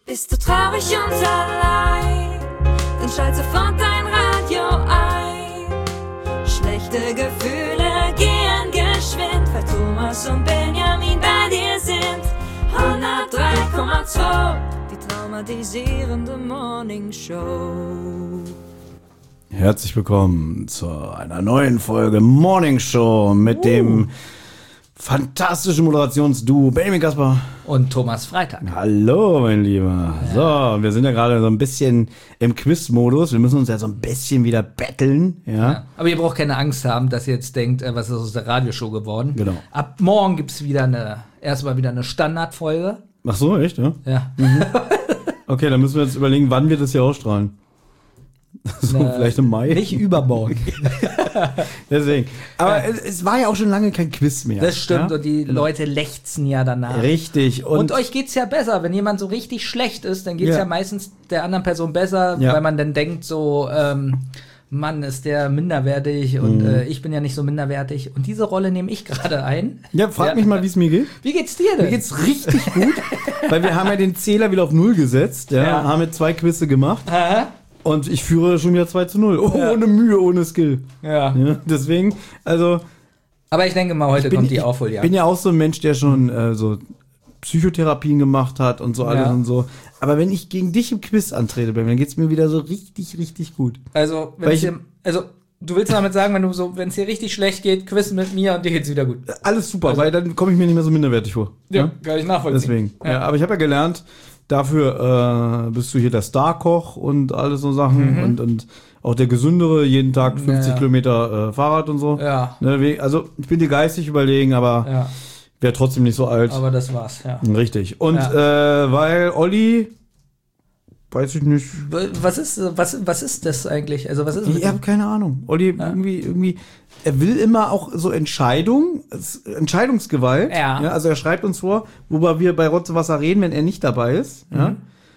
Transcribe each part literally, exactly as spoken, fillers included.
Bist du traurig und allein, dann schalt sofort dein Radio ein. Schlechte Gefühle gehen geschwind, weil Thomas und Benjamin bei dir sind. hundertdrei Komma zwei, die traumatisierende Morning Show. Herzlich willkommen zu einer neuen Folge Morning Show mit uh. dem fantastischen Moderationsduo Benjamin Kasper und Thomas Freitag. Hallo, mein Lieber. Ja. So, wir sind ja gerade so ein bisschen im Quiz-Modus. Wir müssen uns ja so ein bisschen wieder betteln. Ja. Ja. Aber ihr braucht keine Angst haben, dass ihr jetzt denkt, was ist aus der Radioshow geworden. Genau. Ab morgen gibt es wieder eine, erstmal wieder eine Standardfolge. Ach so, echt? Ja. Ja. Mhm. Okay, dann müssen wir jetzt überlegen, wann wir das hier ausstrahlen. So, Na, vielleicht im Mai. Nicht übermorgen. Deswegen. Aber ja. es, es war ja auch schon lange kein Quiz mehr. Das stimmt, ja? und die Leute lechzen ja danach. Richtig. Und, und euch geht's ja besser. Wenn jemand so richtig schlecht ist, dann geht's ja, ja meistens der anderen Person besser, ja. weil man dann denkt so, ähm, Mann, ist der minderwertig und mhm. äh, ich bin ja nicht so minderwertig. Und diese Rolle nehme ich gerade ein. Ja, frag ja. mich mal, wie es mir geht. Wie geht's dir denn? Mir geht's richtig gut, weil wir haben ja den Zähler wieder auf Null gesetzt. Ja, ja. Haben jetzt zwei Quizze gemacht. Aha. Und ich führe schon wieder zwei zu null. Oh, ja. Ohne Mühe, ohne Skill. Ja. ja. Deswegen, also. Aber ich denke mal, heute bin, kommt die Aufholjagd. Ich bin ja auch so ein Mensch, der schon äh, so Psychotherapien gemacht hat und so alles ja. und so. Aber wenn ich gegen dich im Quiz antrete, dann geht's mir wieder so richtig, richtig gut. Also, wenn ich, dir, also du willst damit sagen, wenn du so, wenn es dir richtig schlecht geht, Quiz mit mir und dir geht's wieder gut. Alles super, also, weil dann komme ich mir nicht mehr so minderwertig vor. Ja, ja? Kann ich nachvollziehen. Deswegen. Ja. Ja, aber ich habe ja gelernt, dafür äh, bist du hier der Starkoch und alles so Sachen mhm. und, und auch der gesündere, jeden Tag fünfzig ja. Kilometer äh, Fahrrad und so. Ja. Ne, also ich bin dir geistig überlegen, aber ja. wäre trotzdem nicht so alt. Aber das war's, ja. Richtig. Und ja. äh, weil Olli, weiß ich nicht. Was ist, was, was ist das eigentlich? Also was ist Ich habe keine Ahnung. Olli ja. irgendwie, irgendwie, er will immer auch so Entscheidung, Entscheidungsgewalt. Ja. ja. Also er schreibt uns vor, worüber wir bei Rotzewasser reden, wenn er nicht dabei ist. Mhm. Ja.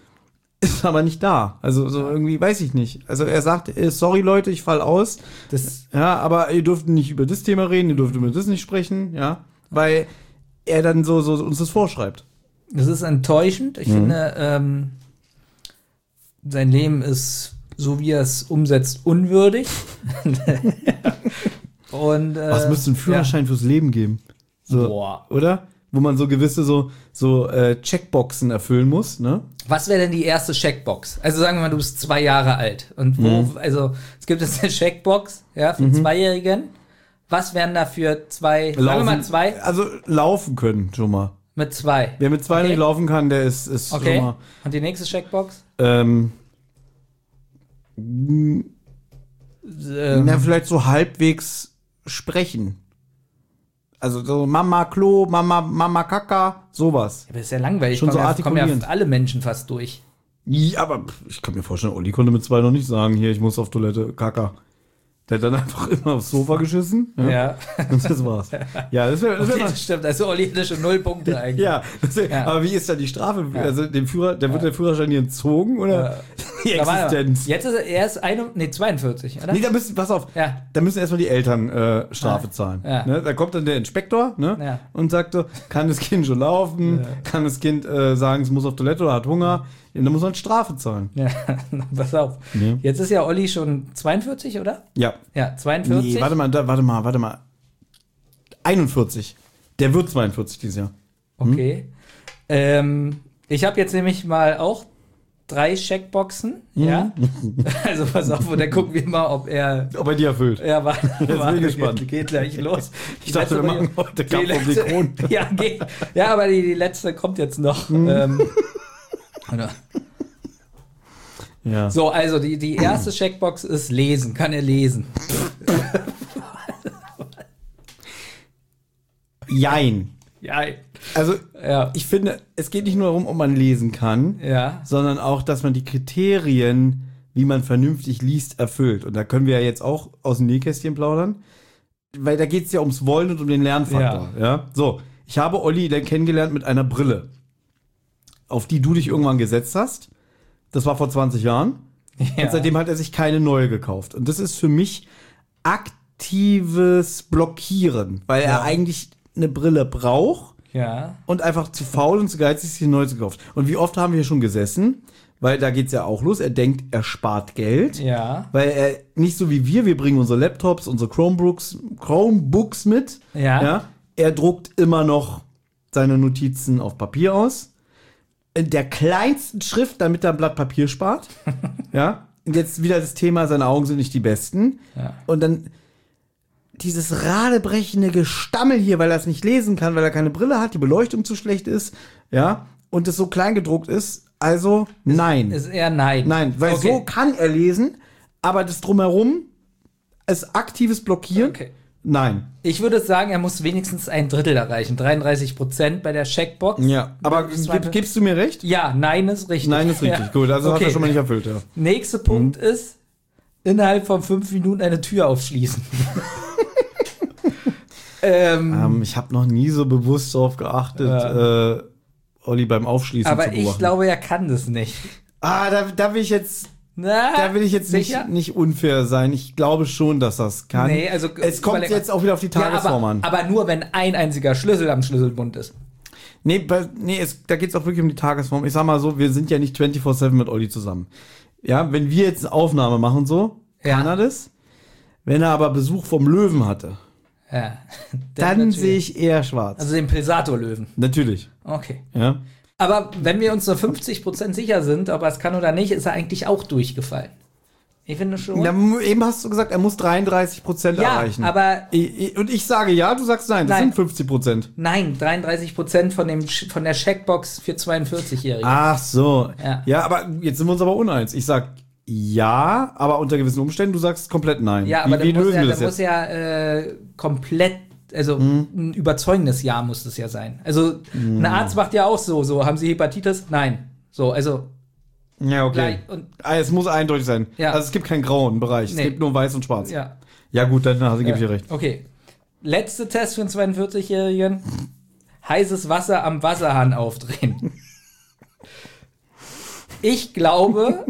Ist aber nicht da. Also so irgendwie, weiß ich nicht. Also er sagt, sorry Leute, ich fall aus. Das, ja, aber ihr dürft nicht über das Thema reden, ihr dürft über das nicht sprechen, ja. Weil er dann so, so uns das vorschreibt. Das ist enttäuschend. Ich mhm. finde, ähm, sein Leben ist, so wie er es umsetzt, unwürdig. Und, äh, was müsste ein Führerschein ja. fürs Leben geben? So, Boah. Oder? Wo man so gewisse so, so äh, Checkboxen erfüllen muss, ne? Was wäre denn die erste Checkbox? Also sagen wir mal, du bist zwei Jahre alt. Und wo, mhm. also es gibt jetzt eine Checkbox, ja, für einen mhm. Zweijährigen. Was wären da für zwei, laufen, sagen wir mal zwei? Also laufen können schon mal. Mit zwei. Wer mit zwei okay. nicht laufen kann, der ist, ist okay. schon mal. Und die nächste Checkbox? Ähm, ähm. Na, vielleicht so halbwegs sprechen. Also so Mama Klo, Mama, Mama Kaka, sowas. Ja, das ist ja langweilig. Schon so ja, artikulierend. Kommen ja alle Menschen fast durch. Ja, aber ich kann mir vorstellen, Olli konnte mit zwei noch nicht sagen, hier, ich muss auf Toilette, Kaka. Der hat dann einfach immer aufs Sofa geschissen. Ja. ja. Und das war's. Ja, das wäre. Okay, das stimmt. Also Olli hatte schon null Punkte eigentlich. Ja, wär, ja. Aber wie ist da die Strafe? Ja. Also dem Führer, der ja. wird der Führerschein hier entzogen oder ja. die Existenz? Jetzt ist er erst ein, nee, zweiundvierzig, oder? Nee, da müssen, pass auf, ja. da müssen erstmal die Eltern äh, Strafe ja. zahlen. Ja. Ne? Da kommt dann der Inspektor ne? ja. und sagt so, kann das Kind schon laufen? Ja. Kann das Kind äh, sagen, es muss auf Toilette oder hat Hunger? Dann muss man Strafe zahlen. Ja, pass auf. Ja. Jetzt ist ja Olli schon zweiundvierzig, oder? Ja. Ja, zweiundvierzig. Nee, warte mal, da, warte mal, warte mal. einundvierzig. Der wird zweiundvierzig dieses Jahr. Hm? Okay. Ähm, ich habe jetzt nämlich mal auch drei Checkboxen. Mhm. Ja. Also pass auf, und dann gucken wir mal, ob er... Ob er die erfüllt. Ja, warte. Jetzt bin ich gespannt. Geht, geht gleich los. Ich die dachte, wir machen heute Kampf um die Kronen. Ja, geht. Ja, aber die, die letzte kommt jetzt noch. Mhm. Ähm, Oder? Ja. So, also die, die erste Checkbox ist lesen. Kann er lesen? Jein. Jein. Also, ja. ich finde, es geht nicht nur darum, ob man lesen kann, ja. sondern auch, dass man die Kriterien, wie man vernünftig liest, erfüllt. Und da können wir ja jetzt auch aus dem Nähkästchen plaudern, weil da geht es ja ums Wollen und um den Lernfaktor. Ja. Ja? So, ich habe Olli dann kennengelernt mit einer Brille, auf die du dich irgendwann gesetzt hast. Das war vor zwanzig Jahren. Ja. Und seitdem hat er sich keine neue gekauft. Und das ist für mich aktives Blockieren, weil ja. er eigentlich eine Brille braucht, Ja. Und einfach zu faul und zu geizig, sich neu zu kaufen. Und wie oft haben wir schon gesessen? Weil da geht's ja auch los. Er denkt, er spart Geld. Ja. Weil er nicht so wie wir, wir bringen unsere Laptops, unsere Chromebooks, Chromebooks mit. Ja. ja. Er druckt immer noch seine Notizen auf Papier aus. In der kleinsten Schrift, damit er ein Blatt Papier spart. ja. Und jetzt wieder das Thema, seine Augen sind nicht die besten. Ja. Und dann dieses radebrechende Gestammel hier, weil er es nicht lesen kann, weil er keine Brille hat, die Beleuchtung zu schlecht ist, ja, und es so klein gedruckt ist. Also, nein. Ist eher nein. Nein, weil okay. so kann er lesen, aber das Drumherum ist aktives Blockieren. Okay. Nein. Ich würde sagen, er muss wenigstens ein Drittel erreichen. dreiunddreißig Prozent bei der Checkbox. Ja, aber gib, gibst du mir recht? Ja, nein ist richtig. Nein ist richtig, ja. Gut, also okay. Hat er schon mal nicht erfüllt, ja. Nächster Punkt mhm. ist, innerhalb von fünf Minuten eine Tür aufschließen. ähm, ähm, ich habe noch nie so bewusst darauf geachtet, ja. äh, Olli beim Aufschließen aber zu beobachten. Ich glaube, er kann das nicht. Ah, da, da will ich jetzt... Na, da will ich jetzt nicht, nicht unfair sein. Ich glaube schon, dass das kann. Nee, also, es kommt jetzt auch wieder auf die Tagesform ja, aber, an. Aber nur, wenn ein einziger Schlüssel am Schlüsselbund ist. Nee, bei, nee es, da geht es auch wirklich um die Tagesform. Ich sag mal so, wir sind ja nicht vierundzwanzig sieben mit Olli zusammen. Ja, wenn wir jetzt eine Aufnahme machen, so, ja. kann er das. Wenn er aber Besuch vom Löwen hatte, ja, dann sehe ich eher schwarz. Also den Pilsator-Löwen. Natürlich. Okay. Ja. Aber wenn wir uns nur fünfzig Prozent sicher sind, ob er es kann oder nicht, ist er eigentlich auch durchgefallen. Ich finde schon. Ja, eben hast du gesagt, er muss dreiunddreißig Prozent ja, erreichen. Aber ich, und ich sage ja, du sagst nein, das nein. sind fünfzig Prozent. Nein, dreiunddreißig Prozent von, dem, von der Checkbox für zweiundvierzig-Jährige. Ach so. Ja. ja, aber jetzt sind wir uns aber uneins. Ich sag ja, aber unter gewissen Umständen, du sagst komplett nein. Ja, aber wie, wie dann muss lösen ja, wir das dann jetzt? muss ja äh, komplett, also hm. ein überzeugendes Ja muss das ja sein. Also hm. ein Arzt macht ja auch so, so, haben Sie Hepatitis? Nein. So, also ja, okay. Und ah, es muss eindeutig sein. Ja. Also es gibt keinen grauen Bereich. Nee. Es gibt nur weiß und schwarz. Ja. Ja gut, dann also, gebe ja. ich dir recht. Okay. Letzter Test für einen zweiundvierzig-Jährigen. Heißes Wasser am Wasserhahn aufdrehen. Ich glaube,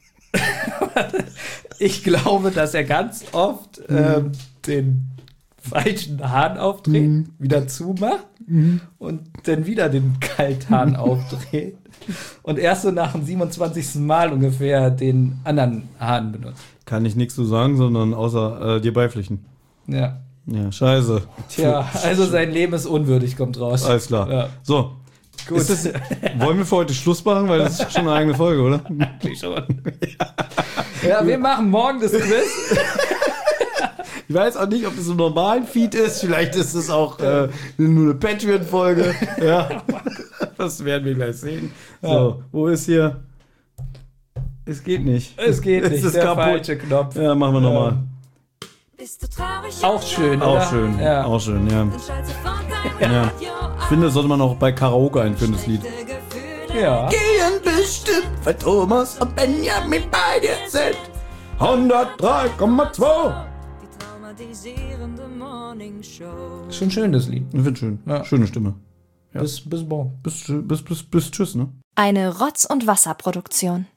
ich glaube, dass er ganz oft ähm, den falschen Hahn aufdreht, mhm. wieder zumacht mhm. und dann wieder den Kalthahn aufdreht und erst so nach dem siebenundzwanzigsten Mal ungefähr den anderen Hahn benutzt. Kann ich nichts zu sagen, sondern außer äh, dir beipflichten. Ja. Ja, scheiße. Tja, also sein Leben ist unwürdig, kommt raus. Alles klar. Ja. So. Gut. Ist das, wollen wir für heute Schluss machen, weil das ist schon eine eigene Folge, oder? Eigentlich schon. Ja, ja, wir machen morgen das Quiz. Ich weiß auch nicht, ob das im normalen Feed ist. Vielleicht ist es auch äh, nur eine Patreon-Folge. Ja. Das werden wir gleich sehen. So, ja. Wo ist hier? Es geht nicht. Es geht nicht. Es ist der kaputt. Falsche Knopf. Ja, machen wir ja. nochmal. Auch schön, Auch oder? schön, ja. auch schön, ja. ja. Ich finde, das sollte man auch bei Karaoke einführen, das Lied. Ja. Gehen bestimmt, weil Thomas und Benjamin bei dir sind. hundertdrei Komma zwei. Schon schön, das Lied. Ich finde schön. Ja. Schöne Stimme. Ja. Bis, bis morgen. Bis, bis, bis, bis, tschüss, ne? Eine Rotz- und Wasserproduktion.